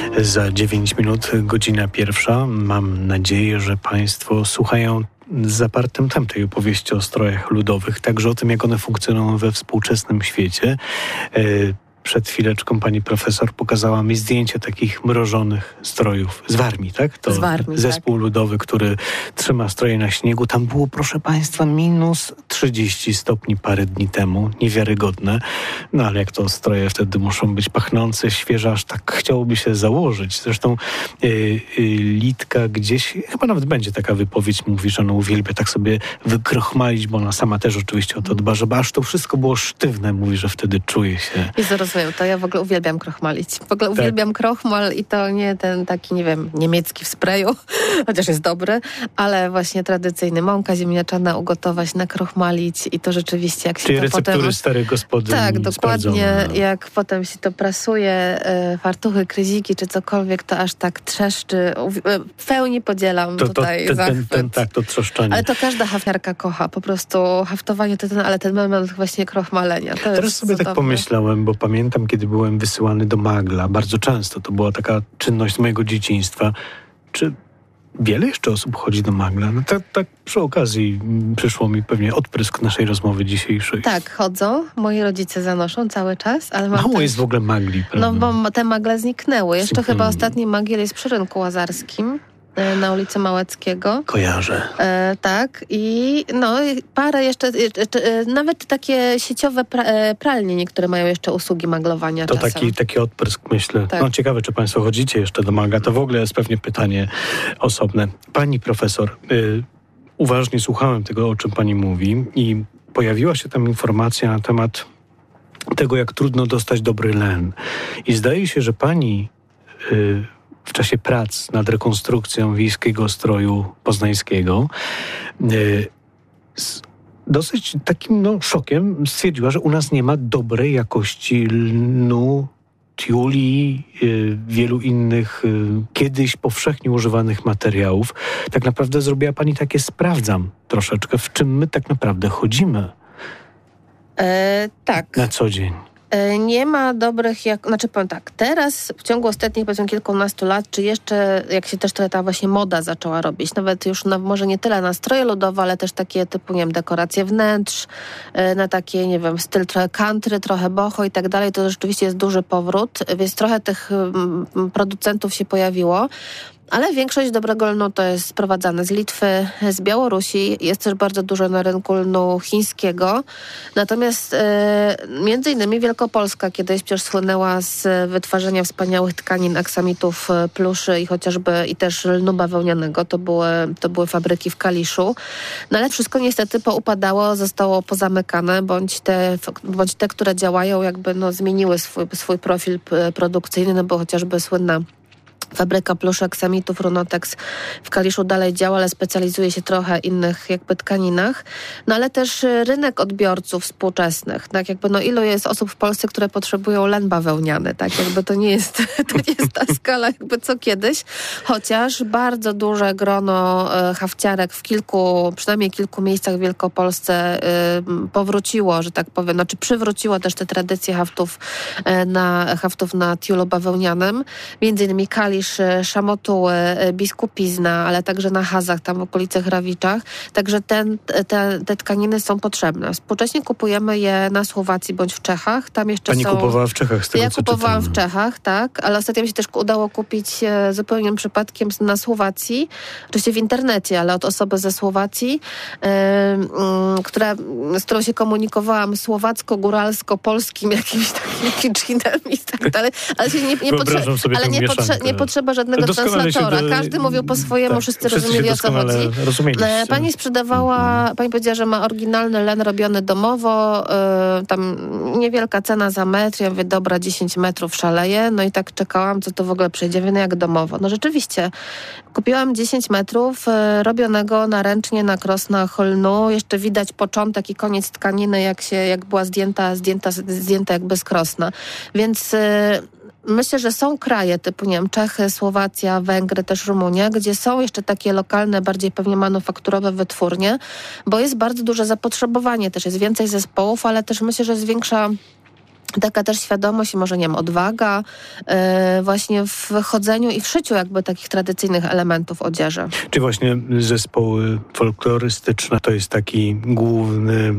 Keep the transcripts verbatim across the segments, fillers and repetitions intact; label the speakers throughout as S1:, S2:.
S1: Za dziewięć minut, godzina pierwsza. Mam nadzieję, że Państwo słuchają z zapartym tem tej opowieści o strojach ludowych, także o tym, jak one funkcjonują we współczesnym świecie. Przed chwileczką pani profesor pokazała mi zdjęcie takich mrożonych strojów z Warmii, tak? To
S2: z Warmii,
S1: zespół
S2: tak.
S1: ludowy, który trzyma stroje na śniegu. Tam było, proszę państwa, minus trzydzieści stopni parę dni temu. Niewiarygodne. No ale jak to stroje wtedy muszą być pachnące, świeże, aż tak chciałoby się założyć. Zresztą yy, yy, Litka gdzieś, chyba nawet będzie taka wypowiedź, mówi, że ona uwielbia tak sobie wykrochmalić, bo ona sama też oczywiście o to dba, żeby aż to wszystko było sztywne. Mówi, że wtedy czuje się...
S2: I zaraz to ja w ogóle uwielbiam krochmalić. W ogóle tak. uwielbiam krochmal i to nie ten taki, nie wiem, niemiecki w sprayu, chociaż jest dobry, ale właśnie tradycyjny. Mąka ziemniaczana ugotować, nakrochmalić i to rzeczywiście jak się
S1: Czyli
S2: to
S1: receptury
S2: potem...
S1: starych gospodyń.
S2: Tak, dokładnie.
S1: No.
S2: Jak potem się to prasuje, y, fartuchy, kryziki czy cokolwiek, to aż tak trzeszczy. W pełni podzielam
S1: to, to,
S2: tutaj
S1: ten,
S2: zachwyt.
S1: ten, ten, tak, to trzeszczenie.
S2: Ale to każda hafniarka kocha. Po prostu haftowanie to ten, ale ten moment właśnie krochmalenia. To
S1: Teraz
S2: jest
S1: sobie
S2: cudowne.
S1: tak pomyślałem, bo pamiętam, kiedy byłem wysyłany do Magla, bardzo często to była taka czynność z mojego dzieciństwa. Czy wiele jeszcze osób chodzi do Magla? No tak, tak przy okazji przyszło mi pewnie odprysk naszej rozmowy dzisiejszej.
S2: Tak, chodzą. Moi rodzice zanoszą cały czas, ale mam
S1: Mało
S2: też...
S1: jest w ogóle magli, prawda?
S2: No bo te magle zniknęły. Jeszcze
S1: Zniknęły.
S2: chyba ostatni magiel jest przy Rynku Łazarskim na ulicy Małeckiego.
S1: Kojarzę.
S2: E, tak i no parę jeszcze, jeszcze nawet takie sieciowe pra, pralnie niektóre mają jeszcze usługi maglowania
S1: To
S2: czasem.
S1: taki, taki odprysk, myślę.
S2: Tak.
S1: No ciekawe, czy państwo chodzicie jeszcze do Magla. To w ogóle jest pewnie pytanie osobne. Pani profesor, y, uważnie słuchałem tego, o czym pani mówi i pojawiła się tam informacja na temat tego, jak trudno dostać dobry len. I zdaje się, że pani... Y, w czasie prac nad rekonstrukcją wiejskiego stroju poznańskiego yy, z dosyć takim no, szokiem stwierdziła, że u nas nie ma dobrej jakości lnu, tiuli, yy, wielu innych yy, kiedyś powszechnie używanych materiałów. Tak naprawdę zrobiła pani takie sprawdzam troszeczkę, w czym my tak naprawdę chodzimy
S2: E, tak.
S1: na co dzień.
S2: Nie ma dobrych, jak, znaczy powiem tak, teraz w ciągu ostatnich powiedzmy kilkunastu lat, czy jeszcze jak się też trochę ta właśnie moda zaczęła robić, nawet już na, może nie tyle na stroje ludowe, ale też takie typu, nie wiem, dekoracje wnętrz, na takie, nie wiem, styl trochę country, trochę boho i tak dalej, to rzeczywiście jest duży powrót, więc trochę tych producentów się pojawiło. Ale większość dobrego lnu to jest sprowadzane z Litwy, z Białorusi. Jest też bardzo dużo na rynku lnu chińskiego. Natomiast e, między innymi Wielkopolska kiedyś przecież słynęła z wytwarzania wspaniałych tkanin, aksamitów, pluszy i chociażby i też lnu bawełnianego. To były, to były fabryki w Kaliszu. No ale wszystko niestety poupadało, zostało pozamykane, bądź te, bądź te które działają, jakby no, zmieniły swój, swój profil produkcyjny, no bo chociażby słynna fabryka pluszy, aksamitów, Runotex w Kaliszu dalej działa, ale specjalizuje się trochę innych jakby tkaninach. No ale też rynek odbiorców współczesnych. Tak jakby no ilu jest osób w Polsce, które potrzebują len bawełniany. Tak jakby to nie jest, to nie jest ta skala jakby co kiedyś. Chociaż bardzo duże grono e, hafciarek w kilku, przynajmniej kilku miejscach w Wielkopolsce e, powróciło, że tak powiem, znaczy przywróciło też te tradycje haftów e, na, haftów na tiulu bawełnianym. Między innymi Kalisz, Szamotuły, Biskupizna, ale także na Hazach, tam w okolicach Rawiczach. Także ten, te, te tkaniny są potrzebne. Współcześnie kupujemy je na Słowacji bądź w Czechach. Tam jeszcze
S1: Pani
S2: są...
S1: kupowała w Czechach z tego,
S2: Ja
S1: co
S2: kupowałam
S1: czytam.
S2: w Czechach, tak, ale ostatnio mi się też udało kupić e, zupełnym przypadkiem na Słowacji, oczywiście w internecie, ale od osoby ze Słowacji, e, m, która, z którą się komunikowałam słowacko-góralsko-polskim jakimś takim dżinem i tak dalej, ale się nie, nie, potrze-
S1: sobie
S2: ale nie, potrze- nie potrzeba żadnego
S1: Doskonale
S2: translatora.
S1: do...
S2: Każdy mówił po swojemu,
S1: tak,
S2: wszyscy,
S1: wszyscy
S2: rozumieli, o co chodzi.
S1: rozumieliście.
S2: Pani sprzedawała, mm-hmm. pani powiedziała, że ma oryginalny len robiony domowo, y, tam niewielka cena za metr. Ja mówię, dobra, dziesięć metrów szaleje. No i tak czekałam, co to w ogóle przyjdzie. No jak domowo. No rzeczywiście, kupiłam dziesięć metrów y, robionego na ręcznie na krosnach lnu. Jeszcze widać początek i koniec tkaniny, jak się, jak była zdjęta, zdjęta, zdjęta jakby z krosna. Więc y, myślę, że są kraje typu, nie wiem, Czechy, Słowacja, Węgry, też Rumunia, gdzie są jeszcze takie lokalne, bardziej pewnie manufakturowe wytwórnie, bo jest bardzo duże zapotrzebowanie, też jest więcej zespołów, ale też myślę, że jest większa taka też świadomość i może, nie wiem, odwaga yy, właśnie w chodzeniu i w szyciu jakby takich tradycyjnych elementów odzieży.
S1: Czy właśnie zespoły folklorystyczne to jest taki główny...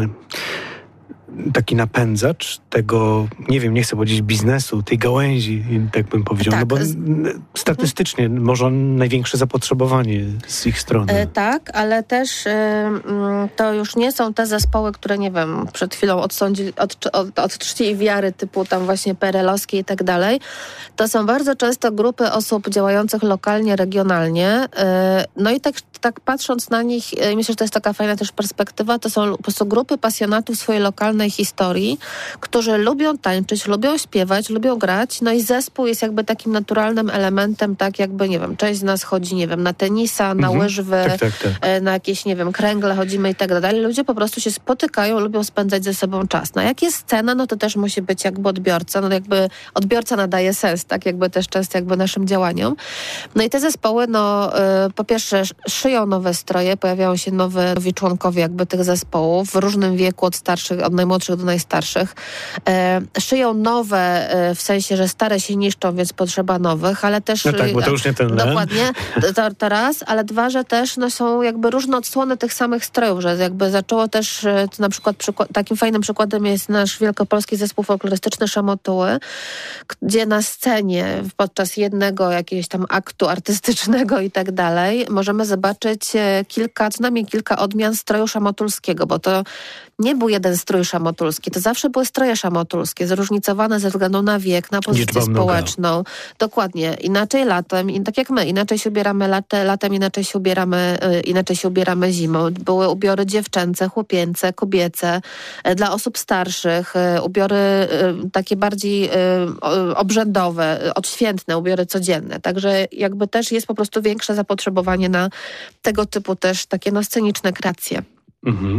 S1: taki napędzacz tego, nie wiem, nie chcę powiedzieć biznesu, tej gałęzi, tak bym powiedział,
S2: tak.
S1: no bo statystycznie hmm. może największe zapotrzebowanie z ich strony.
S2: E, tak, ale też e, to już nie są te zespoły, które, nie wiem, przed chwilą odsądzili, od, od, od czci wiary typu tam właśnie perelowskie i tak dalej. To są bardzo często grupy osób działających lokalnie, regionalnie. E, no i tak, tak patrząc na nich, e, myślę, że to jest taka fajna też perspektywa, to są po prostu grupy pasjonatów swojej lokalnej historii, którzy lubią tańczyć, lubią śpiewać, lubią grać, no i zespół jest jakby takim naturalnym elementem, tak jakby, nie wiem, część z nas chodzi, nie wiem, na tenisa, na mhm. łyżwy,
S1: tak, tak, tak.
S2: na jakieś, nie wiem, kręgle chodzimy i tak dalej. Ludzie po prostu się spotykają, lubią spędzać ze sobą czas. No jak jest scena, no to też musi być jakby odbiorca, no jakby odbiorca nadaje sens, tak jakby też często jakby naszym działaniom. No i te zespoły, no y, po pierwsze szyją nowe stroje, pojawiają się nowe, nowi członkowie jakby tych zespołów w różnym wieku, od starszych, od najmłodszych do najstarszych. E, szyją nowe, e, w sensie, że stare się niszczą, więc potrzeba nowych, ale też...
S1: No tak, bo to już nie ten
S2: Dokładnie, to, to raz, ale dwa, że też no, są jakby różne odsłony tych samych strojów, że jakby zaczęło też, to na przykład przykład, takim fajnym przykładem jest nasz wielkopolski zespół folklorystyczny Szamotuły, gdzie na scenie podczas jednego jakiegoś tam aktu artystycznego i tak dalej możemy zobaczyć kilka, co najmniej kilka odmian stroju szamotulskiego, bo to nie był jeden strój szamotulski, to zawsze były stroje szamotulskie, zróżnicowane ze względu na wiek, na pozycję społeczną. Dokładnie. Inaczej latem, i tak jak my, inaczej się ubieramy late, latem, inaczej się ubieramy, y, inaczej się ubieramy zimą. Były ubiory dziewczęce, chłopięce, kobiece, y, dla osób starszych, y, ubiory y, takie bardziej y, obrzędowe, y, odświętne, ubiory codzienne. Także jakby też jest po prostu większe zapotrzebowanie na tego typu też takie no sceniczne kreacje.
S1: Mhm.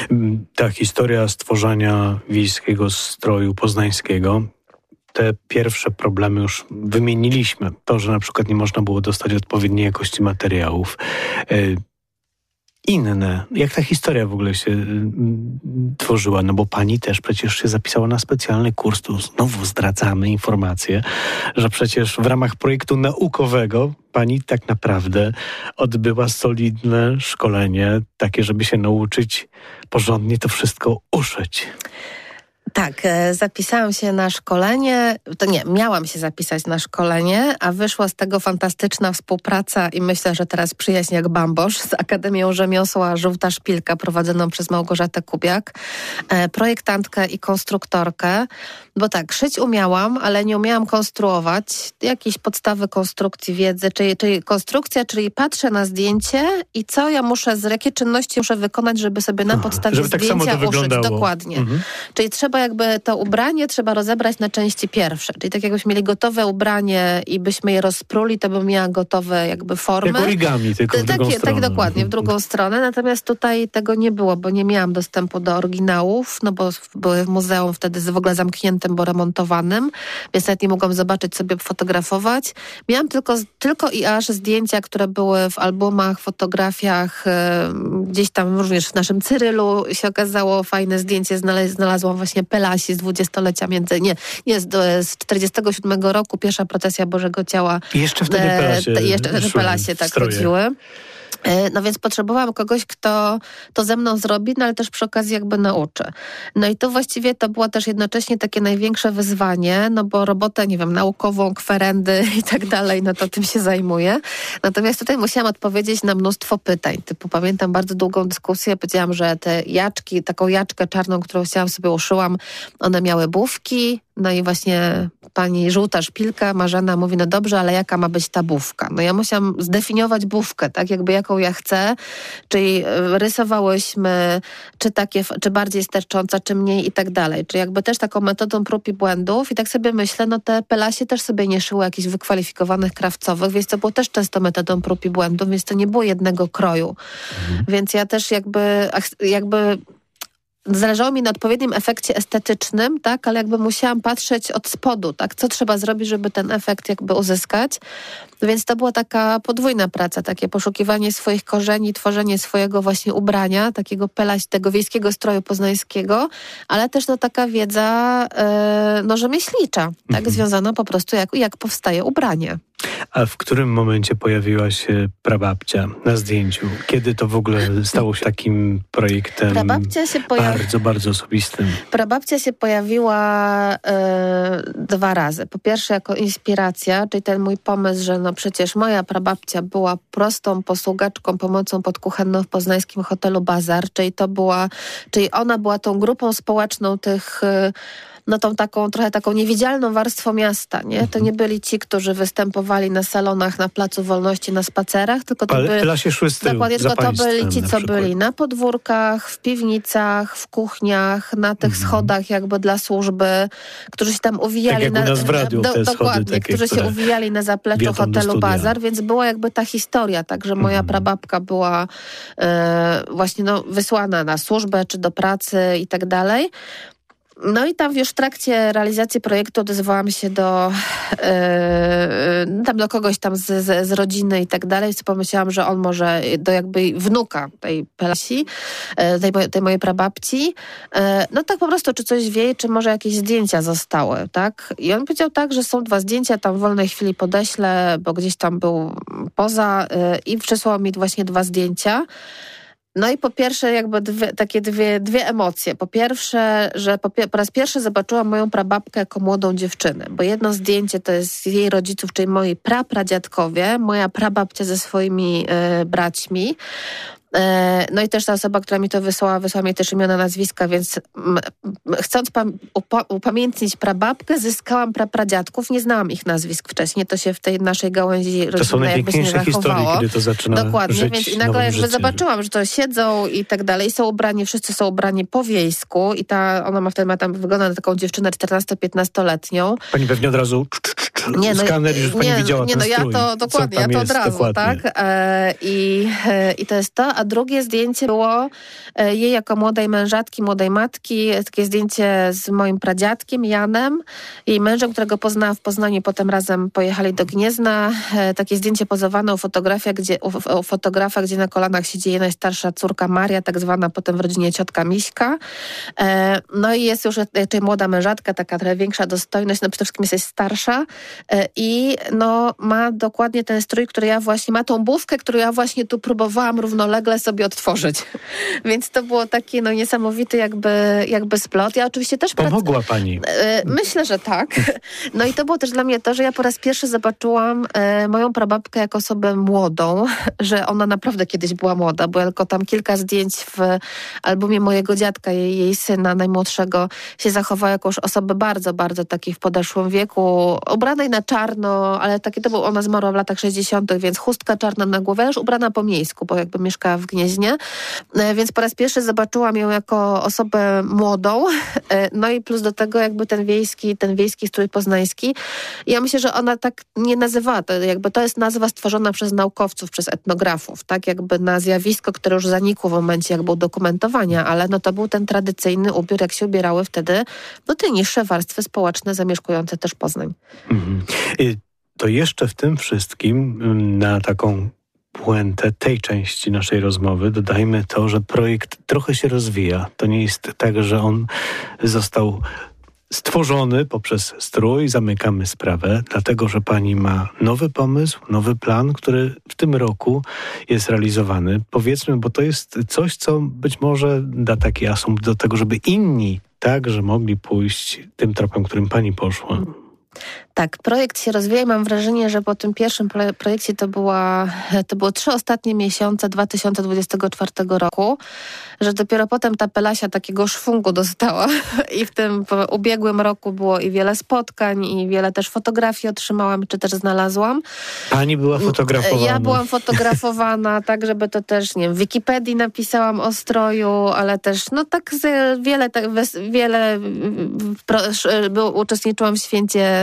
S1: Ta historia stworzenia wiejskiego stroju poznańskiego, te pierwsze problemy już wymieniliśmy. To, że na przykład nie można było dostać odpowiedniej jakości materiałów. Inne. Jak ta historia w ogóle się y, tworzyła? No bo pani też przecież się zapisała na specjalny kurs. Tu znowu zdradzamy informację, że przecież w ramach projektu naukowego pani tak naprawdę odbyła solidne szkolenie, takie, żeby się nauczyć porządnie to wszystko uszyć.
S2: Tak, zapisałam się na szkolenie, to nie, miałam się zapisać na szkolenie, a wyszła z tego fantastyczna współpraca i myślę, że teraz przyjaźń jak bambosz z Akademią Rzemiosła Żółta Szpilka prowadzoną przez Małgorzatę Kubiak, projektantkę i konstruktorkę, bo tak, szyć umiałam, ale nie umiałam konstruować, jakieś podstawy konstrukcji wiedzy, czyli, czyli konstrukcja, czyli patrzę na zdjęcie i co ja muszę, jakie czynności muszę wykonać, żeby sobie na podstawie
S1: żeby tak
S2: zdjęcia
S1: samo to
S2: uszyć.
S1: wyglądało.
S2: Dokładnie.
S1: Mhm.
S2: Czyli trzeba jakby to ubranie trzeba rozebrać na części pierwsze. Czyli tak jakbyśmy mieli gotowe ubranie i byśmy je rozpruli, to bym miała gotowe jakby formy.
S1: Jak origami, tylko w
S2: tak,
S1: drugą stronę.
S2: Tak, dokładnie, w drugą stronę. Natomiast tutaj tego nie było, bo nie miałam dostępu do oryginałów, no bo były w muzeum wtedy w ogóle zamkniętym, bo remontowanym, więc nawet nie mogłam zobaczyć, sobie fotografować. Miałam tylko, tylko i aż zdjęcia, które były w albumach, fotografiach, gdzieś tam również w naszym Cyrylu się okazało fajne zdjęcie, znalazłam właśnie Pelasi z dwudziestolecia między, nie, nie z, z czterdziestego siódmego roku, pierwsza procesja Bożego Ciała.
S1: I jeszcze wtedy Pelasie
S2: e, Jeszcze wtedy Pelasie tak chodziły. No więc potrzebowałam kogoś, kto to ze mną zrobi, no ale też przy okazji jakby nauczy. No i to właściwie to było też jednocześnie takie największe wyzwanie, no bo robotę, nie wiem, naukową, kwerendy i tak dalej, no to tym się zajmuję. Natomiast tutaj musiałam odpowiedzieć na mnóstwo pytań. Typu pamiętam bardzo długą dyskusję, powiedziałam, że te jaczki, taką jaczkę czarną, którą chciałam sobie uszyłam, one miały bufki. No i właśnie pani Żółta Szpilka, Marzena mówi, no dobrze, ale jaka ma być ta bufka? No ja musiałam zdefiniować bufkę, tak jakby jaką ja chcę, czyli rysowałyśmy, czy takie, czy bardziej stercząca, czy mniej i tak dalej. Czyli jakby też taką metodą prób i błędów i tak sobie myślę, no te Pelasie też sobie nie szyły jakichś wykwalifikowanych krawcowych, więc to było też często metodą prób i błędów, więc to nie było jednego kroju. Mhm. Więc ja też jakby, jakby zależało mi na odpowiednim efekcie estetycznym, tak, ale jakby musiałam patrzeć od spodu, tak, co trzeba zrobić, żeby ten efekt jakby uzyskać. Więc to była taka podwójna praca, takie poszukiwanie swoich korzeni, tworzenie swojego właśnie ubrania, takiego pelaś, tego wiejskiego stroju poznańskiego, ale też no taka wiedza e, no rzemieślnicza, tak, mhm. związana po prostu jak, jak powstaje ubranie.
S1: A w którym momencie pojawiła się prababcia na zdjęciu? Kiedy to w ogóle stało się takim projektem prababcia się pojawi... bardzo, bardzo osobistym?
S2: Prababcia się pojawiła e, dwa razy. Po pierwsze jako inspiracja, czyli ten mój pomysł, że no przecież moja prababcia była prostą posługaczką pomocą podkuchenną w poznańskim hotelu Bazar, czyli to była, czyli ona była tą grupą społeczną tych no tą taką, trochę taką niewidzialną warstwą miasta, nie? To nie byli ci, którzy występowali na salonach, na Placu Wolności, na spacerach, tylko to,
S1: Ale
S2: byli,
S1: się szły z tyłu,
S2: dokładnie, tylko to byli ci, co
S1: przykład.
S2: byli na podwórkach, w piwnicach, w kuchniach, na tych mhm. schodach jakby dla służby, którzy się tam uwijali.
S1: Tak jak
S2: na,
S1: u nas w radiu,
S2: do,
S1: te
S2: dokładnie,
S1: schody takie,
S2: którzy się uwijali na zapleczu hotelu Bazar, więc była jakby ta historia, tak, że moja mhm. prababka była e, właśnie no, wysłana na służbę, czy do pracy i tak dalej. No i tam już w trakcie realizacji projektu odezwałam się do yy, tam do kogoś tam z, z, z rodziny i tak dalej, co pomyślałam, że on może do jakby wnuka tej Pelasi, tej, tej mojej prababci. Yy, no tak po prostu, czy coś wie, czy może jakieś zdjęcia zostały, tak? I on powiedział tak, że są dwa zdjęcia, tam w wolnej chwili podeślę, bo gdzieś tam był poza yy, i przysłał mi właśnie dwa zdjęcia. No i po pierwsze jakby dwie, takie dwie, dwie emocje. Po pierwsze, że po, po raz pierwszy zobaczyłam moją prababkę jako młodą dziewczynę, bo jedno zdjęcie to jest z jej rodziców, czyli moi prapradziadkowie, moja prababcia ze swoimi e, braćmi. No i też ta osoba, która mi to wysłała, wysłała mi też imiona, nazwiska, więc m, chcąc pam, upa, upamiętnić prababkę, zyskałam prapradziadków. Nie znałam ich nazwisk wcześniej, to się w tej naszej gałęzi rodzinnej jakby się nie zachowało.
S1: Historii, kiedy to zaczyna
S2: Dokładnie,
S1: żyć
S2: więc i nagle jakby
S1: życiem.
S2: Zobaczyłam, że to siedzą i tak dalej, są ubrani, wszyscy są ubrani po wiejsku i ta, ona ma wtedy ma tam wygląda na taką dziewczynę czternasto-piętnastoletnią.
S1: Pani pewnie od razu nie, no, skaner już pani
S2: nie,
S1: widziała
S2: nie,
S1: ten
S2: no ja
S1: strój.
S2: to dokładnie, ja to od razu, dokładnie. tak? E, i, e, I to jest to. A drugie zdjęcie było e, jej jako młodej mężatki, młodej matki. Takie zdjęcie z moim pradziadkiem Janem, jej mężem, którego poznałam w Poznaniu. Potem razem pojechali do Gniezna. E, takie zdjęcie pozowane u fotografa, gdzie, u, u fotografa, gdzie na kolanach siedzi jej najstarsza córka Maria, tak zwana potem w rodzinie ciotka Miśka. E, no i jest już czyli młoda mężatka, taka trochę większa dostojność, no przede wszystkim jest starsza. I no, ma dokładnie ten strój, który ja właśnie, ma tą bufkę, którą ja właśnie tu próbowałam równolegle sobie odtworzyć. Więc to było taki no niesamowity jakby, jakby splot. Ja oczywiście też...
S1: Pomogła prac... pani.
S2: Myślę, że tak. No i to było też dla mnie to, że ja po raz pierwszy zobaczyłam e, moją prababkę jako osobę młodą, że ona naprawdę kiedyś była młoda, bo tylko tam kilka zdjęć w albumie mojego dziadka, jej, jej syna najmłodszego się zachowało jako już osobę bardzo, bardzo takiej w podeszłym wieku, ubranej na czarno, ale takie to było, ona zmarła w latach sześćdziesiątych, więc chustka czarna na głowę, już ubrana po miejsku, bo jakby mieszkała w Gnieźnie. Więc po raz pierwszy zobaczyłam ją jako osobę młodą, no i plus do tego jakby ten wiejski, ten wiejski strój poznański. I ja myślę, że ona tak nie nazywała, to jakby to jest nazwa stworzona przez naukowców, przez etnografów, tak jakby na zjawisko, które już zanikło w momencie jakby udokumentowania, ale no to był ten tradycyjny ubiór, jak się ubierały wtedy no te niższe warstwy społeczne zamieszkujące też Poznań. Mhm.
S1: To jeszcze w tym wszystkim na taką puentę tej części naszej rozmowy dodajmy to, że projekt trochę się rozwija. To nie jest tak, że on został stworzony poprzez strój, zamykamy sprawę, dlatego że pani ma nowy pomysł, nowy plan, który w tym roku jest realizowany. Powiedzmy, bo to jest coś, co być może da taki asumpt do tego, żeby inni także mogli pójść tym tropem, którym pani poszła.
S2: Tak, projekt się rozwija i mam wrażenie, że po tym pierwszym projekcie to była, to było trzy ostatnie miesiące dwa tysiące dwudziestego czwartego roku, że dopiero potem ta Pelasia takiego szwungu dostała i w tym ubiegłym roku było i wiele spotkań i wiele też fotografii otrzymałam, czy też znalazłam.
S1: Pani była fotografowana.
S2: Ja byłam fotografowana, tak żeby to też, nie wiem, w Wikipedii napisałam o stroju, ale też, no tak wiele, tak, wiele pro, uczestniczyłam w święcie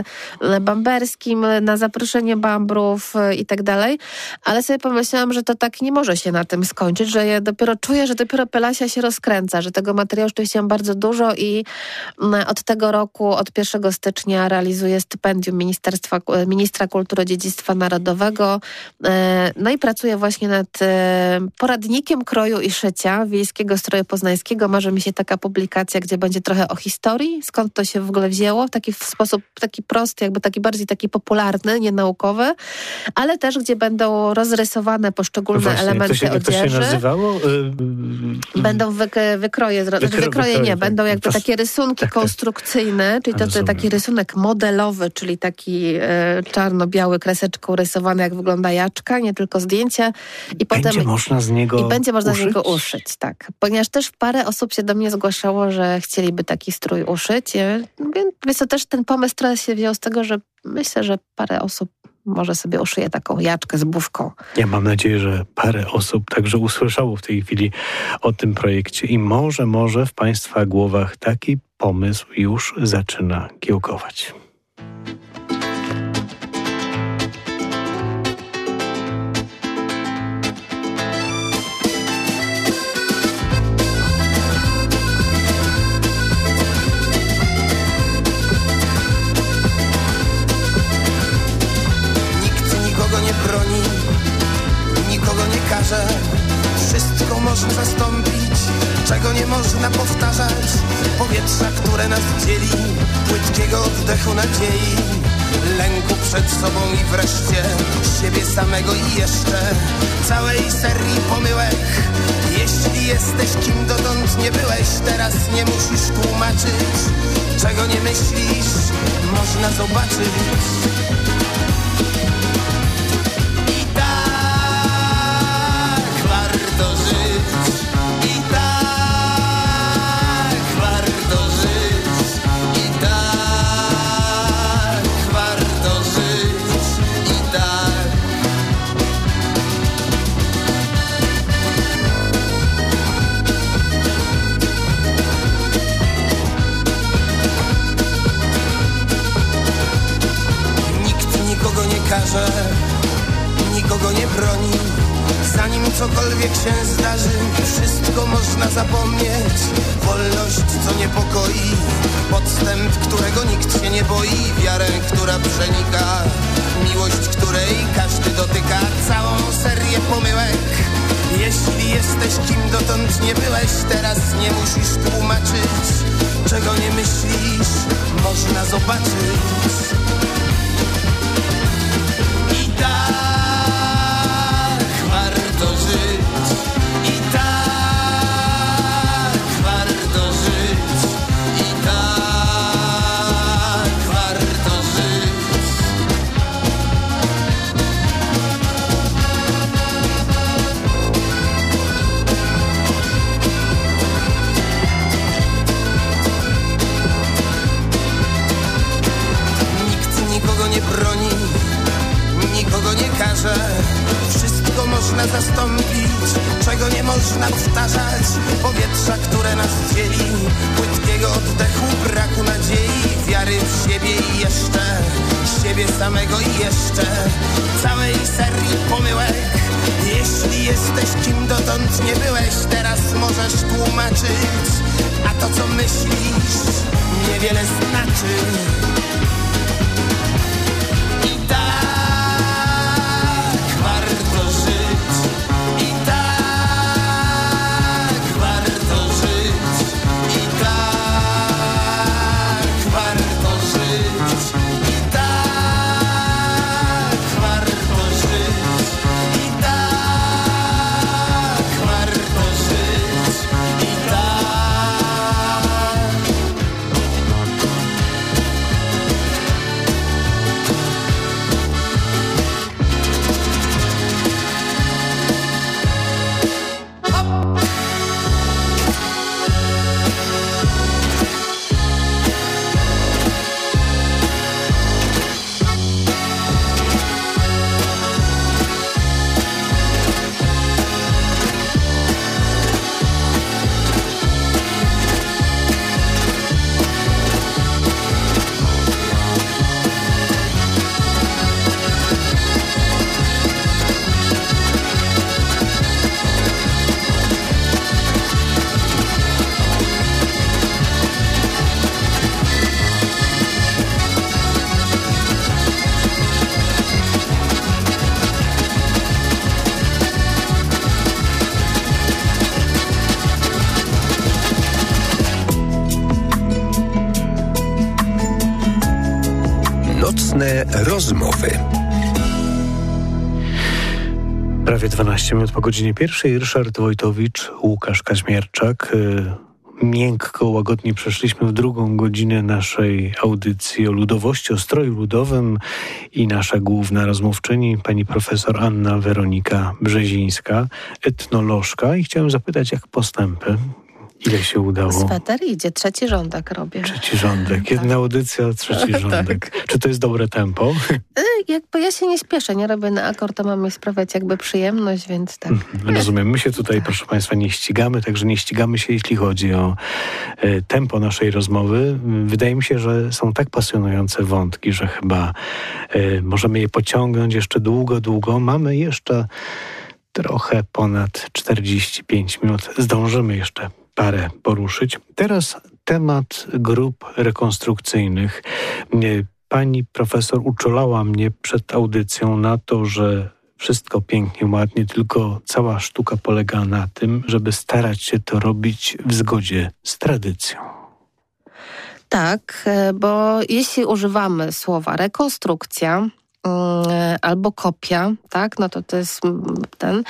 S2: Bamberskim na zaproszenie Bambrów i tak dalej, ale sobie pomyślałam, że to tak nie może się na tym skończyć, że ja dopiero czuję, że dopiero Pelasia się rozkręca, że tego materiału rzeczywiście mam bardzo dużo i od tego roku, od pierwszego stycznia realizuję stypendium Ministerstwa, Ministra Kultury Dziedzictwa Narodowego. No i pracuję właśnie nad poradnikiem kroju i szycia wiejskiego stroju poznańskiego. Marzy mi się taka publikacja, gdzie będzie trochę o historii, skąd to się w ogóle wzięło, w taki w sposób taki prosty, jakby taki bardziej taki popularny, nienaukowy, ale też gdzie będą rozrysowane poszczególne
S1: właśnie,
S2: elementy
S1: to się,
S2: odzieży.
S1: Jak to się nazywało?
S2: Będą wyk- wykroje, wykro, wykroje, wykroje nie, tak. Będą jakby to, takie rysunki tak, konstrukcyjne, czyli to, to taki rysunek modelowy, czyli taki e, czarno-biały kreseczką rysowany, jak wygląda jaczka, nie tylko zdjęcie. I
S1: będzie
S2: potem,
S1: można z niego
S2: I będzie można
S1: uszyć?
S2: z niego uszyć, tak. Ponieważ też parę osób się do mnie zgłaszało, że chcieliby taki strój uszyć. Więc to też ten pomysł teraz się wziął z tego, że myślę, że parę osób może sobie uszyje taką jaczkę z bufką.
S1: Ja mam nadzieję, że parę osób także usłyszało w tej chwili o tym projekcie i może, może w Państwa głowach taki pomysł już zaczyna kiełkować.
S3: Wszystko można zastąpić, czego nie można powtarzać. Powietrza, które nas dzieli, płytkiego oddechu nadziei, lęku przed sobą i wreszcie siebie samego i jeszcze całej serii pomyłek. Jeśli jesteś kim dotąd nie byłeś, teraz nie musisz tłumaczyć, czego nie myślisz, można zobaczyć. Nikogo nie broni, zanim cokolwiek się zdarzy, wszystko można zapomnieć. Wolność, co niepokoi, podstęp, którego nikt się nie boi, wiarę, która przenika, miłość, której każdy dotyka, całą serię pomyłek. Jeśli jesteś kim dotąd nie byłeś, teraz nie musisz tłumaczyć, czego nie myślisz, można zobaczyć. Wszystko można zastąpić, czego nie można powtarzać. Powietrza, które nas dzieli, płytkiego oddechu, braku nadziei, wiary w siebie i jeszcze siebie samego i jeszcze całej serii pomyłek. Jeśli jesteś kim dotąd nie byłeś, teraz możesz tłumaczyć, a to co myślisz niewiele znaczy.
S4: Rozmowy.
S1: Prawie dwanaście minut po godzinie pierwszej. Ryszard Wojtowicz, Łukasz Kaźmierczak. Miękko, łagodnie przeszliśmy w drugą godzinę naszej audycji o ludowości, o stroju ludowym i nasza główna rozmówczyni, pani profesor Anna Weronika Brzezińska, etnolożka. I chciałem zapytać, jak postępy? Ile się udało?
S2: Sweter idzie, trzeci rządek robię.
S1: Trzeci rządek. Jedna audycja, trzeci rządek. Tak. Czy to jest dobre tempo?
S2: Jakby ja się nie spieszę, nie robię na akord, to mam mi sprawiać jakby przyjemność, więc tak.
S1: Rozumiem. My się tutaj, proszę państwa, nie ścigamy, także nie ścigamy się, jeśli chodzi o e, tempo naszej rozmowy. Wydaje mi się, że są tak pasjonujące wątki, że chyba e, możemy je pociągnąć jeszcze długo, długo. Mamy jeszcze trochę ponad czterdzieści pięć minut. Zdążymy jeszcze parę poruszyć. Teraz temat grup rekonstrukcyjnych. Pani profesor uczulała mnie przed audycją na to, że wszystko pięknie, ładnie, tylko cała sztuka polega na tym, żeby starać się to robić w zgodzie z tradycją.
S2: Tak, bo jeśli używamy słowa rekonstrukcja albo kopia, tak, no to to jest ten,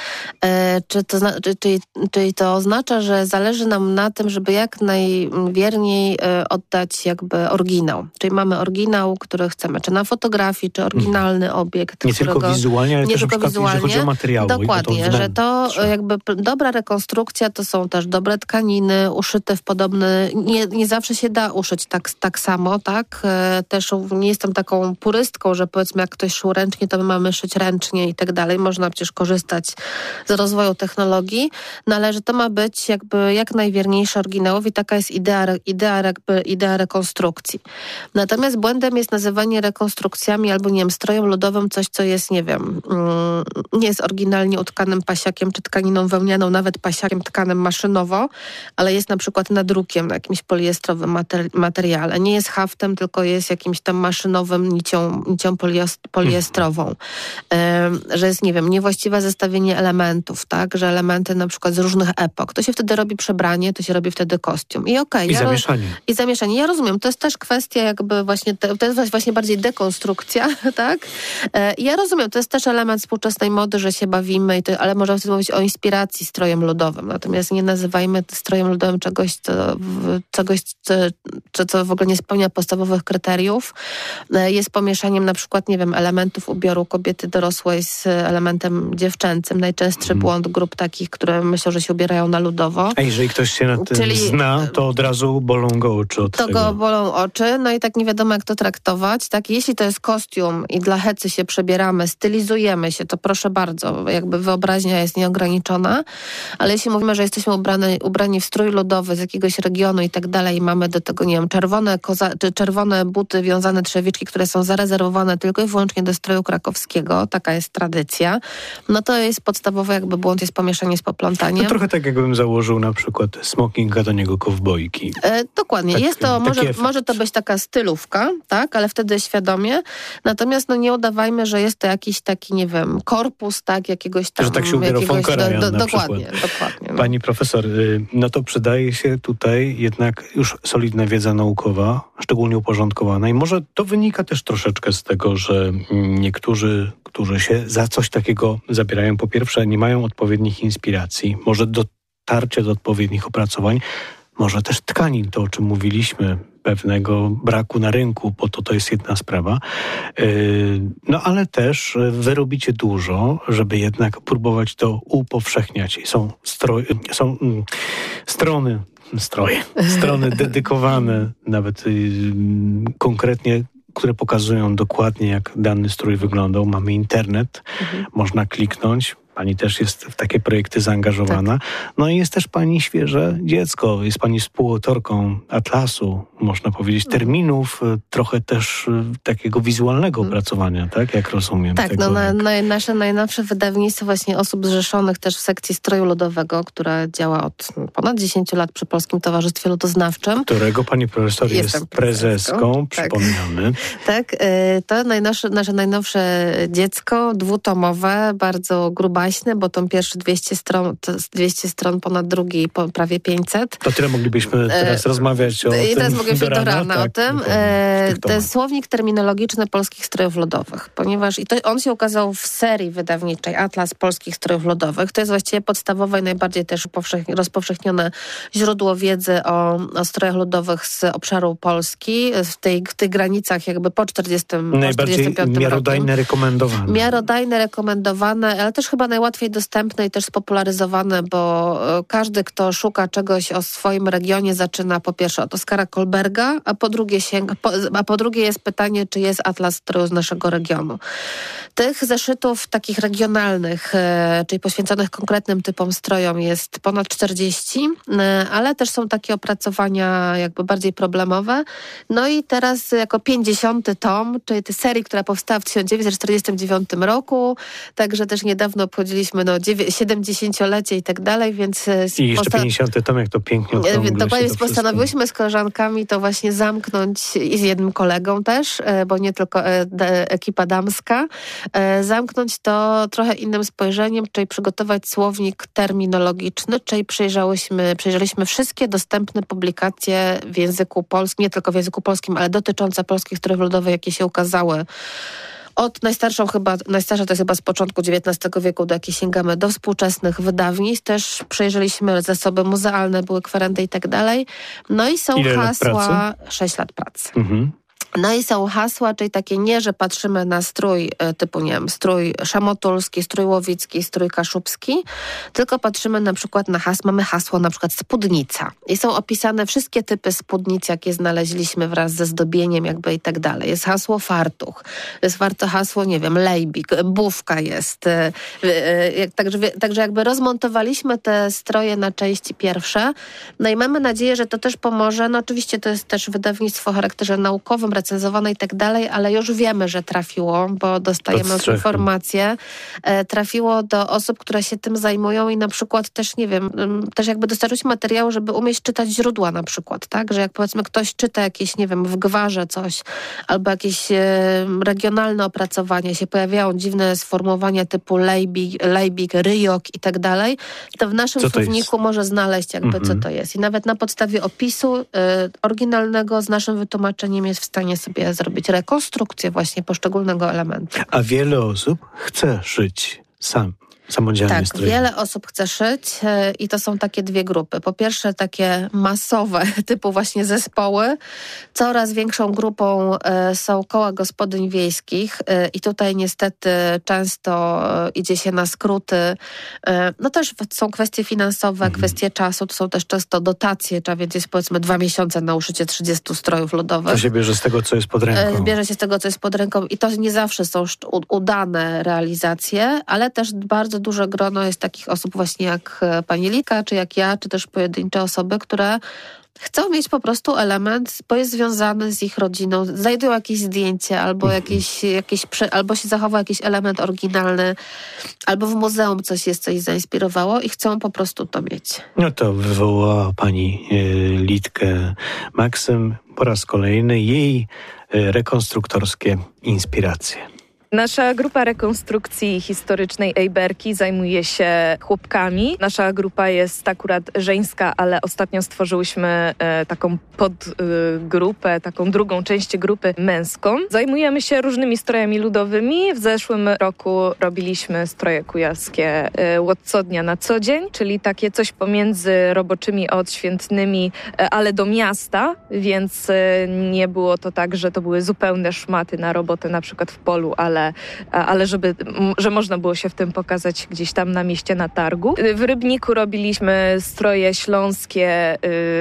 S2: czy to, czyli, czyli to oznacza, że zależy nam na tym, żeby jak najwierniej oddać jakby oryginał. Czyli mamy oryginał, który chcemy, czy na fotografii, czy oryginalny hmm. obiekt.
S1: Nie tylko wizualnie, ale
S2: nie
S1: też
S2: tylko
S1: na przykład, jeżeli chodzi o materiały.
S2: Dokładnie, to że to jakby dobra rekonstrukcja to są też dobre tkaniny, uszyte w podobny, nie, nie zawsze się da uszyć tak, tak samo, tak, też nie jestem taką purystką, że powiedzmy jak ktoś szył ręcznie, to my mamy szyć ręcznie i tak dalej. Można przecież korzystać z rozwoju technologii, no ale że to ma być jakby jak najwierniejsze oryginałowi. Taka jest idea, idea, jakby idea rekonstrukcji. Natomiast błędem jest nazywanie rekonstrukcjami albo, nie wiem, strojem ludowym coś, co jest, nie wiem, mm, nie jest oryginalnie utkanym pasiakiem czy tkaniną wełnianą, nawet pasiakiem tkanym maszynowo, ale jest na przykład nadrukiem na jakimś poliestrowym materi- materiale. Nie jest haftem, tylko jest jakimś tam maszynowym nicią, nicią poliest- poliestrową. Yy, że jest, nie wiem, niewłaściwe zestawienie elementów, tak? Że elementy na przykład z różnych epok. To się wtedy robi przebranie, to się robi wtedy kostium. I okej.
S1: I
S2: ja
S1: zamieszanie.
S2: Ro- I zamieszanie. Ja rozumiem. To jest też kwestia jakby właśnie, te, to jest właśnie bardziej dekonstrukcja, tak? Yy, ja rozumiem. To jest też element współczesnej mody, że się bawimy, i to, ale można wtedy mówić o inspiracji strojem ludowym. Natomiast nie nazywajmy strojem ludowym czegoś, co, czegoś, co, co w ogóle nie spełnia podstawowych kryteriów. Yy, jest pomieszaniem na przykład, nie wiem, elementów ubioru kobiety dorosłej z elementem dziewczęcym. Najczęstszy hmm. błąd grup takich, które myślą, że się ubierają na ludowo.
S1: A jeżeli ktoś się na tym Czyli, zna, to od razu bolą go oczy od
S2: to
S1: tego.
S2: go bolą oczy, no i tak nie wiadomo, jak to traktować. Tak, jeśli to jest kostium i dla hecy się przebieramy, stylizujemy się, to proszę bardzo, jakby wyobraźnia jest nieograniczona, ale jeśli mówimy, że jesteśmy ubrane, ubrani w strój ludowy z jakiegoś regionu i tak dalej i mamy do tego, nie wiem, czerwone, koza- czy czerwone buty, wiązane trzewiczki, które są zarezerwowane tylko i wyłącznie do stroju krakowskiego, taka jest tradycja, no to jest podstawowy jakby błąd, jest pomieszanie z poplątaniem.
S1: To trochę tak, jakbym założył na przykład smoking, a do niego kowbojki.
S2: E, dokładnie.
S1: Tak,
S2: jest to, może, może to być taka stylówka, tak, ale wtedy świadomie. Natomiast no nie udawajmy, że jest to jakiś taki, nie wiem, korpus, tak, jakiegoś tam...
S1: Że tak się ubierał von Karajan do, do, na
S2: dokładnie,
S1: przykład.
S2: Dokładnie. No.
S1: Pani profesor, no to przydaje się tutaj jednak już solidna wiedza naukowa, szczególnie uporządkowana i może to wynika też troszeczkę z tego, że niektórzy, którzy się za coś takiego zabierają, po pierwsze nie mają odpowiednich inspiracji, może dotarcie do odpowiednich opracowań, może też tkanin, to o czym mówiliśmy, pewnego braku na rynku, bo to, to jest jedna sprawa. No ale też wy robicie dużo, żeby jednak próbować to upowszechniać. Są, stroj, są strony, stroje, strony dedykowane nawet konkretnie, które pokazują dokładnie, jak dany strój wyglądał. Mamy internet, mhm. można kliknąć. Pani też jest w takie projekty zaangażowana. Tak. No i jest też pani świeże dziecko. Jest pani współautorką Atlasu, można powiedzieć, terminów, trochę też takiego wizualnego hmm. opracowania, tak? Jak rozumiem.
S2: Tak,
S1: tego,
S2: no na,
S1: jak...
S2: na, nasze najnowsze wydawnictwo właśnie osób zrzeszonych też w sekcji stroju ludowego, która działa od ponad dziesięć lat przy Polskim Towarzystwie Ludoznawczym.
S1: Którego pani profesor Jestem jest prezeską, prezeską przypominamy.
S2: Tak, tak, to najnowsze, nasze najnowsze dziecko, dwutomowe, bardzo gruba baśny, bo tą pierwsze dwieście stron, dwieście stron ponad drugi, po prawie pięćset.
S1: To tyle moglibyśmy teraz e, rozmawiać o
S2: I
S1: tym.
S2: I teraz moglibyśmy do rana, do rana tak, o tym. E, to jest słownik terminologiczny polskich strojów lodowych, ponieważ i to on się ukazał w serii wydawniczej Atlas Polskich Strojów Lodowych. To jest właściwie podstawowe i najbardziej też powszech- rozpowszechnione źródło wiedzy o, o strojach lodowych z obszaru Polski, w, tej, w tych granicach jakby po czterdziestym,
S1: najbardziej miarodajne, rekomendowane.
S2: Miarodajne, rekomendowane, ale też chyba najłatwiej dostępne i też spopularyzowane, bo każdy, kto szuka czegoś o swoim regionie, zaczyna po pierwsze od Oskara Kolberga, a po drugie sięga, po, a po drugie jest pytanie, czy jest Atlas Strojów z naszego regionu. Tych zeszytów takich regionalnych, e, czyli poświęconych konkretnym typom strojom jest ponad czterdzieści, e, ale też są takie opracowania jakby bardziej problemowe. No i teraz jako pięćdziesiąty tom, czyli tej serii, która powstała w tysiąc dziewięćset czterdziestym dziewiątym roku, także też niedawno obchodziliśmy no, siedemdziesięciolecie i tak dalej, więc...
S1: I jeszcze posta- pięćdziesiąty tom, jak to pięknie okrągło się.
S2: Dokładnie, postanowiłyśmy z koleżankami to właśnie zamknąć i z jednym kolegą też, e, bo nie tylko e, de, ekipa damska, e, zamknąć to trochę innym spojrzeniem, czyli przygotować słownik terminologiczny, czyli przejrzałyśmy, przejrzeliśmy wszystkie dostępne publikacje w języku polskim, nie tylko w języku polskim, ale dotyczące polskich strojów lodowych, jakie się ukazały. Od najstarszą chyba, najstarsza to jest chyba z początku dziewiętnastego wieku, do jakiej sięgamy, do współczesnych wydawnictw. Też przejrzeliśmy zasoby muzealne, były kwerendy i tak dalej. No i są
S1: Ile
S2: hasła...
S1: lat pracy?
S2: Sześć lat pracy.
S1: Mhm.
S2: No i są hasła, czyli takie nie, że patrzymy na strój typu, nie wiem, strój szamotulski, strój łowicki, strój kaszubski, tylko patrzymy na przykład na hasło, mamy hasło na przykład spódnica. I są opisane wszystkie typy spódnic, jakie znaleźliśmy wraz ze zdobieniem jakby i tak dalej. Jest hasło fartuch, jest warto hasło, nie wiem, lejbik, bówka jest. Także, także jakby rozmontowaliśmy te stroje na części pierwsze. No i mamy nadzieję, że to też pomoże. No oczywiście to jest też wydawnictwo o charakterze naukowym, recenzowane i tak dalej, ale już wiemy, że trafiło, bo dostajemy już informacje. E, trafiło do osób, które się tym zajmują i na przykład też, nie wiem, też jakby dostarczyć materiału, żeby umieć czytać źródła na przykład, tak? Że jak powiedzmy ktoś czyta jakieś, nie wiem, w Gwarze coś, albo jakieś e, regionalne opracowania, się pojawiają dziwne sformułowania typu lejbik, lejbik ryjok i tak dalej, to w naszym słowniku może znaleźć jakby mhm. co to jest. I nawet na podstawie opisu e, oryginalnego z naszym wytłumaczeniem jest w stanie sobie zrobić rekonstrukcję właśnie poszczególnego elementu.
S1: A wiele osób chce szyć sam. Samodzielnie
S2: tak,
S1: strój.
S2: Wiele osób chce szyć i to są takie dwie grupy. Po pierwsze takie masowe, typu właśnie zespoły. Coraz większą grupą są koła gospodyń wiejskich i tutaj niestety często idzie się na skróty. No też są kwestie finansowe, mhm. kwestie czasu, to są też często dotacje, trzeba więc jest powiedzmy dwa miesiące na uszycie trzydziestu strojów lodowych.
S1: To się bierze z tego, co jest pod ręką.
S2: Bierze się z tego, co jest pod ręką i to nie zawsze są udane realizacje, ale też bardzo duże grono jest takich osób właśnie jak pani Lika, czy jak ja, czy też pojedyncze osoby, które chcą mieć po prostu element, bo jest związany z ich rodziną, znajdują jakieś zdjęcie, albo, jakieś, jakieś, albo się zachował jakiś element oryginalny, albo w muzeum coś jest, coś zainspirowało i chcą po prostu to mieć.
S1: No to wywołała pani y, Litkę Maksym po raz kolejny jej y, rekonstruktorskie inspiracje.
S4: Nasza grupa rekonstrukcji historycznej Ejberki zajmuje się chłopkami. Nasza grupa jest akurat żeńska, ale ostatnio stworzyłyśmy e, taką podgrupę, e, taką drugą część grupy męską. Zajmujemy się różnymi strojami ludowymi. W zeszłym roku robiliśmy stroje kujawskie e, od co dnia na co dzień, czyli takie coś pomiędzy roboczymi a odświętnymi, e, ale do miasta, więc e, nie było to tak, że to były zupełne szmaty na robotę na przykład w polu, ale ale żeby, że można było się w tym pokazać gdzieś tam na mieście, na targu. W Rybniku robiliśmy stroje śląskie,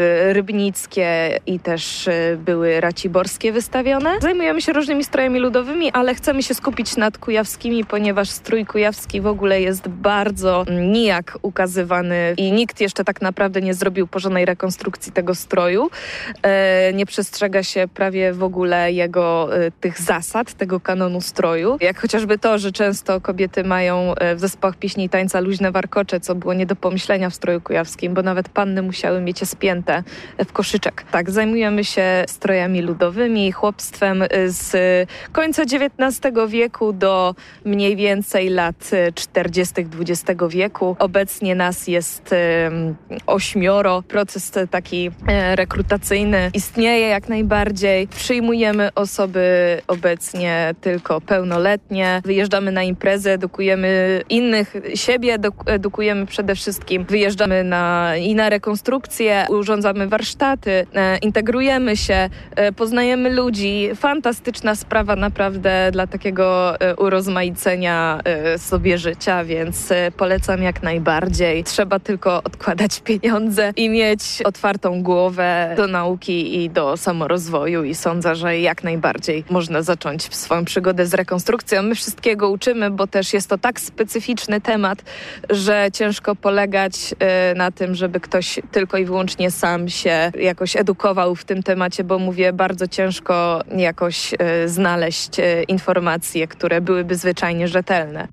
S4: rybnickie i też były raciborskie wystawione. Zajmujemy się różnymi strojami ludowymi, ale chcemy się skupić nad kujawskimi, ponieważ strój kujawski w ogóle jest bardzo nijak ukazywany i nikt jeszcze tak naprawdę nie zrobił porządnej rekonstrukcji tego stroju. Nie przestrzega się prawie w ogóle jego tych zasad, tego kanonu stroju. stroju. Jak chociażby to, że często kobiety mają w zespołach pieśni i tańca luźne warkocze, co było nie do pomyślenia w stroju kujawskim, bo nawet panny musiały mieć je spięte w koszyczek. Tak, zajmujemy się strojami ludowymi, chłopstwem z końca dziewiętnastego wieku do mniej więcej lat czterdziestych dwudziestego wieku. Obecnie nas jest ośmioro. Proces taki rekrutacyjny istnieje jak najbardziej. Przyjmujemy osoby obecnie tylko pełnoletnie. Wyjeżdżamy na imprezy, edukujemy innych, siebie edukujemy przede wszystkim. Wyjeżdżamy na, i na rekonstrukcję, urządzamy warsztaty, integrujemy się, poznajemy ludzi. Fantastyczna sprawa naprawdę dla takiego urozmaicenia sobie życia, więc polecam jak najbardziej. Trzeba tylko odkładać pieniądze i mieć otwartą głowę do nauki i do samorozwoju i sądzę, że jak najbardziej można zacząć swoją przygodę z rekonstrukcją. My wszystkiego uczymy, bo też jest to tak specyficzny temat, że ciężko polegać na tym, żeby ktoś tylko i wyłącznie sam się jakoś edukował w tym temacie, bo mówię, bardzo ciężko jakoś znaleźć informacje, które byłyby zwyczajnie rzetelne.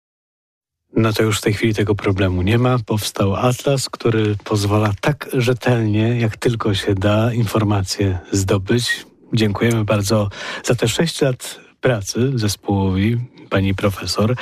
S1: No to już w tej chwili tego problemu nie ma. Powstał atlas, który pozwala tak rzetelnie, jak tylko się da, informacje zdobyć. Dziękujemy bardzo za te sześć lat pracy zespołowi, pani profesor.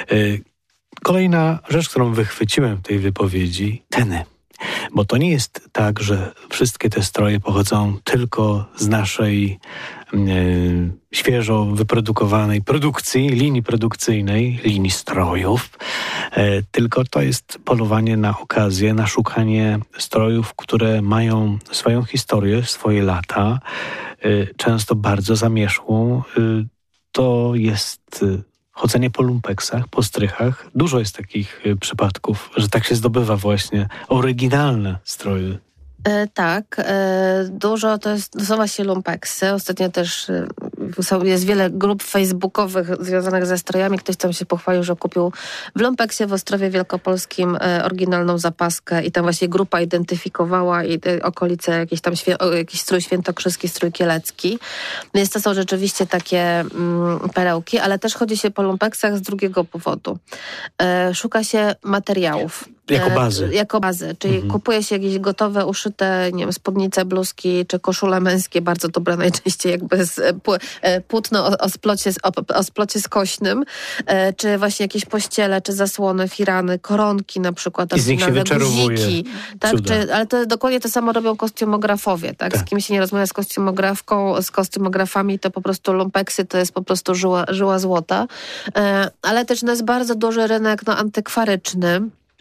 S1: Kolejna rzecz, którą wychwyciłem w tej wypowiedzi, ceny. Bo to nie jest tak, że wszystkie te stroje pochodzą tylko z naszej e, świeżo wyprodukowanej produkcji, linii produkcyjnej, linii strojów, e, tylko to jest polowanie na okazję, na szukanie strojów, które mają swoją historię, swoje lata, e, często bardzo zamierzchłą. E, to jest e, chodzenie po lumpeksach, po strychach. Dużo jest takich y, przypadków, że tak się zdobywa właśnie oryginalne stroje.
S2: E, tak, e, dużo to, jest, to są właśnie lumpeksy. Ostatnio też e, są, jest wiele grup facebookowych związanych ze strojami. Ktoś tam się pochwalił, że kupił w lumpeksie w Ostrowie Wielkopolskim e, oryginalną zapaskę i tam właśnie grupa identyfikowała i te okolice, jakiś tam świe, o, jakiś strój świętokrzyski, strój kielecki. Więc to są rzeczywiście takie mm, perełki, ale też chodzi się po lumpeksach z drugiego powodu. E, szuka się materiałów.
S1: Jako bazy.
S2: E, jako bazy, czyli mhm. kupuje się jakieś gotowe, uszyte, nie wiem, spódnice, bluzki, czy koszule męskie, bardzo dobre najczęściej jakby z płótno o, o, splocie, o, o splocie skośnym, e, czy właśnie jakieś pościele, czy zasłony, firany, koronki na przykład,
S1: i z nich się wyczarowuje
S2: guziki, tak, czy, ale to dokładnie to samo robią kostiumografowie, tak? tak? Z kim się nie rozmawia z kostiumografką, z kostiumografami, to po prostu lumpeksy to jest po prostu żyła, żyła złota, e, ale też jest bardzo duży rynek no, antykwaryczny.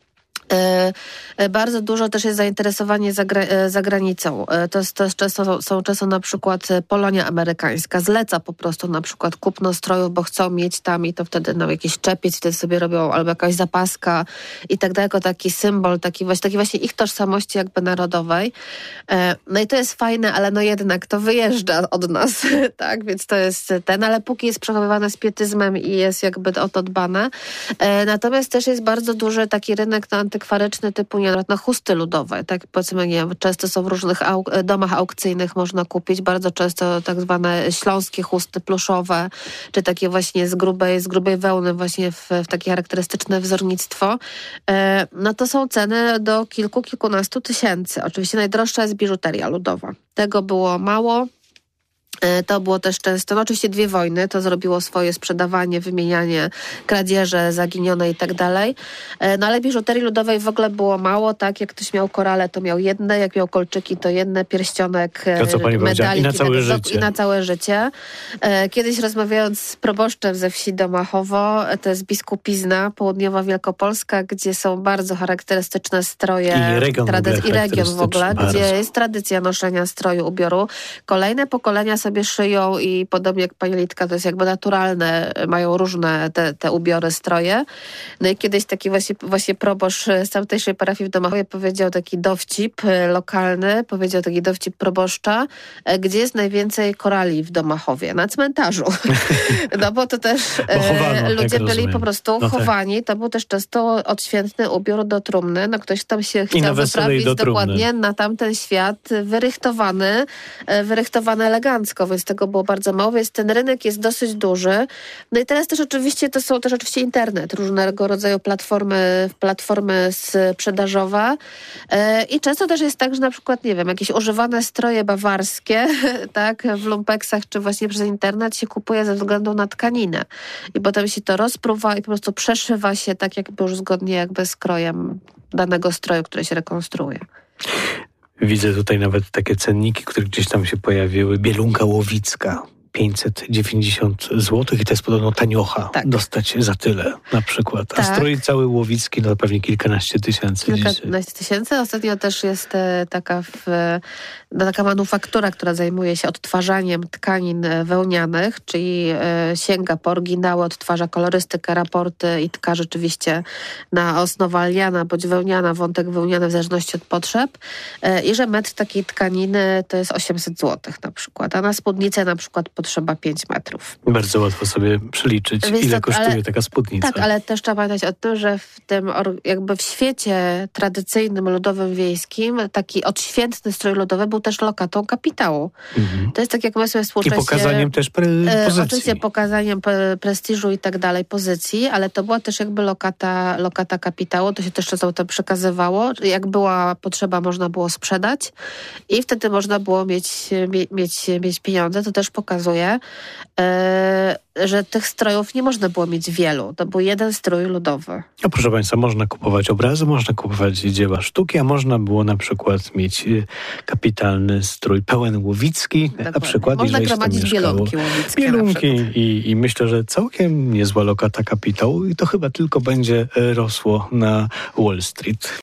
S2: E, bardzo dużo też jest zainteresowanie zagra- za granicą. E, to, jest, to jest często, są często na przykład Polonia amerykańska zleca po prostu na przykład kupno strojów, bo chcą mieć tam i to wtedy no, jakiś czepiec wtedy sobie robią, albo jakaś zapaska i tak dalej, jako taki symbol, taki właśnie, taki właśnie ich tożsamości jakby narodowej. E, no i to jest fajne, ale no jednak to wyjeżdża od nas, tak, więc to jest ten, ale póki jest przechowywane z pietyzmem i jest jakby o to dbane. E, natomiast też jest bardzo duży taki rynek na antykwaryczny typu nie, na chusty ludowe, tak powiedzmy, nie wiem, często są w różnych auk- domach aukcyjnych można kupić, bardzo często tak zwane śląskie chusty pluszowe, czy takie właśnie z grubej, z grubej wełny właśnie w, w takie charakterystyczne wzornictwo. E, no to są ceny do kilku, kilkunastu tysięcy. Oczywiście najdroższa jest biżuteria ludowa. Tego było mało. To było też często, no oczywiście dwie wojny, to zrobiło swoje sprzedawanie, wymienianie, kradzieże, zaginione i tak dalej. No ale biżuterii ludowej w ogóle było mało, tak? Jak ktoś miał korale, to miał jedne, jak miał kolczyki, to jedne, pierścionek,
S1: to, co pani
S2: medalik,
S1: i na całe
S2: tak,
S1: życie.
S2: I na całe życie. Kiedyś rozmawiając z proboszczem ze wsi Domachowo, to jest biskupizna, południowa Wielkopolska, gdzie są bardzo charakterystyczne stroje.
S1: I region,
S2: trady- i region w ogóle,
S1: bardzo.
S2: gdzie jest tradycja noszenia stroju, ubioru. Kolejne pokolenia sobie szyją i podobnie jak pani Litka, to jest jakby naturalne, mają różne te, te ubiory, stroje. No i kiedyś taki właśnie, właśnie proboszcz z tamtejszej parafii w Domachowie powiedział taki dowcip lokalny, powiedział taki dowcip proboszcza, gdzie jest najwięcej korali w Domachowie? Na cmentarzu. No bo to też
S1: chowano,
S2: ludzie byli
S1: rozumiem.
S2: po prostu
S1: no
S2: chowani.
S1: Tak.
S2: To był też często odświętny ubiór do trumny. No ktoś tam się chciał wyprawić dokładnie na tamten świat, wyrychtowany, wyrychtowany elegancko. elegancko, więc tego było bardzo mało, więc ten rynek jest dosyć duży. No i teraz też oczywiście to są też oczywiście internet, różnego rodzaju platformy, platformy sprzedażowe i często też jest tak, że na przykład, nie wiem, jakieś używane stroje bawarskie, tak, w lumpeksach czy właśnie przez internet się kupuje ze względu na tkaninę i potem się to rozpruwa i po prostu przeszywa się tak jakby już zgodnie jakby z krojem danego stroju, który się rekonstruuje.
S1: Widzę tutaj nawet takie cenniki, które gdzieś tam się pojawiły. Bielunka łowicka. pięćset dziewięćdziesiąt złotych i to jest podobno taniocha. Tak. Dostać za tyle na przykład. A tak. Strój cały łowicki no pewnie kilkanaście tysięcy.
S2: Kilkanaście tysięcy. Ostatnio też jest e, taka, w, no, taka manufaktura, która zajmuje się odtwarzaniem tkanin wełnianych, czyli e, sięga po oryginały, odtwarza kolorystykę, raporty i tka rzeczywiście na osnowa lniana bądź wełniana, wątek wełniany w zależności od potrzeb. E, I że metr takiej tkaniny to jest osiemset złotych na przykład. A na spódnicę na przykład potrzeba pięć metrów.
S1: Bardzo łatwo sobie przeliczyć, Więc ile to, kosztuje ale, taka spódnica.
S2: Tak, ale też trzeba pamiętać o tym, że w tym jakby w świecie tradycyjnym, ludowym, wiejskim taki odświętny strój ludowy był też lokatą kapitału. Mhm. To jest tak jak my sobie współcześnie...
S1: I pokazaniem też pre- pozycji.
S2: Oczywiście pokazaniem pre- prestiżu i tak dalej, pozycji, ale to była też jakby lokata, lokata kapitału. To się też często to przekazywało. Jak była potrzeba, można było sprzedać i wtedy można było mieć, mie- mieć, mieć pieniądze. To też pokazuje, Yy, że tych strojów nie można było mieć wielu. To był jeden strój ludowy.
S1: No proszę Państwa, można kupować obrazy, można kupować dzieła sztuki, a można było na przykład mieć kapitalny strój pełen łowicki. Dokładnie. Na przykład,
S2: można gromadzić bielunki łowickie.
S1: Bielunki i, i myślę, że całkiem niezła lokata kapitału i to chyba tylko będzie rosło na Wall Street.